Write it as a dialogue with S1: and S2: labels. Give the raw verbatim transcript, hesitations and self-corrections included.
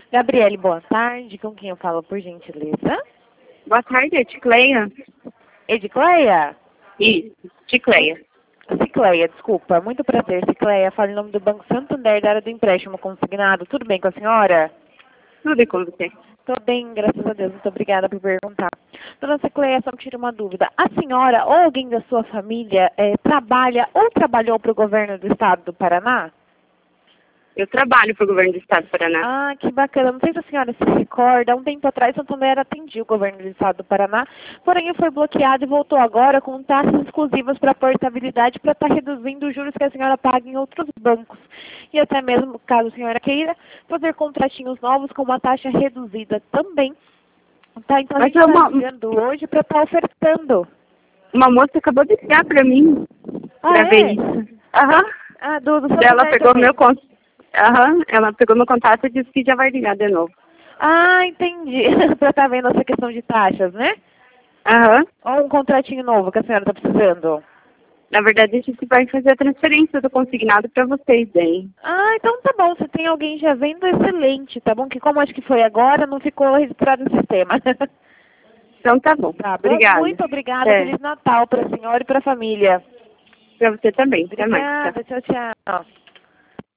S1: Gabriele, boa tarde. Com quem eu falo, por gentileza?
S2: Boa tarde, é Ticleia.
S1: Edicleia?
S2: Isso, Ticleia.
S1: Cicleia, desculpa. Muito prazer, Cicleia. Falo em nome do Banco Santander, da área do empréstimo consignado. Tudo bem com a senhora?
S2: Tudo bem com você?
S1: Tudo bem, graças a Deus. Muito obrigada por perguntar. Dona Cicleia, só me tira uma dúvida. A senhora ou alguém da sua família eh, trabalha ou trabalhou para o governo do estado do Paraná?
S2: Eu trabalho para o governo do estado do Paraná.
S1: Ah, que bacana. Não sei se a senhora se recorda, há um tempo atrás, Santander atendia o governo do estado do Paraná, porém foi bloqueado e voltou agora com taxas exclusivas para portabilidade para estar reduzindo os juros que a senhora paga em outros bancos. E até mesmo, caso a senhora queira, fazer contratinhos novos com uma taxa reduzida também. Tá, então a
S2: Mas
S1: gente
S2: é
S1: está
S2: uma,
S1: ligando hoje para estar ofertando.
S2: uma moça acabou de ligar para mim
S1: Ah,
S2: para
S1: é?
S2: ver isso. Aham.
S1: Ah, do, do
S2: Ela
S1: Santander
S2: pegou
S1: também.
S2: meu con- Aham, ela pegou meu contato e disse que já vai ligar de novo.
S1: Ah, entendi. Para estar vendo essa questão de taxas, né?
S2: Aham.
S1: Ou um contratinho novo que a senhora está precisando?
S2: Na verdade, a gente vai fazer a transferência do consignado para vocês, hein?
S1: Ah, então tá bom. Se tem alguém já vendo, excelente, tá bom? Que como acho que foi agora, não ficou registrado no sistema.
S2: Então tá bom.
S1: Tá bom?
S2: Obrigada.
S1: Muito obrigada.
S2: É,
S1: Feliz Natal para a senhora e para a família.
S2: para você também. Até mais. Tchau.
S1: Obrigada. Tchau, tchau.